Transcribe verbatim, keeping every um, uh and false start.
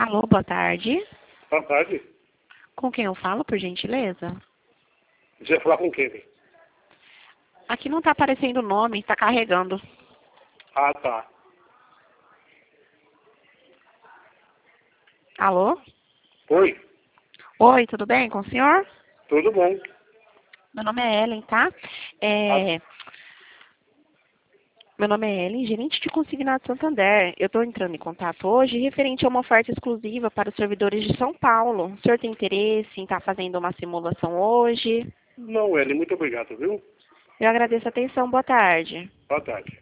Alô, boa tarde. Boa tarde. Com quem eu falo, por gentileza? Você vai falar com quem? Hein? Aqui não está aparecendo o nome, está carregando. Ah, tá. Alô? Oi, Oi, tudo bem com o senhor? tudo bom? Meu nome é Ellen, tá? É... Meu nome é Ellen, gerente de consignado Santander. Eu estou entrando em contato hoje referente a uma oferta exclusiva para os servidores de São Paulo. O senhor tem interesse em estar fazendo uma simulação hoje? Não, Ellen, muito obrigado, viu? Eu agradeço a atenção. Boa tarde. Boa tarde.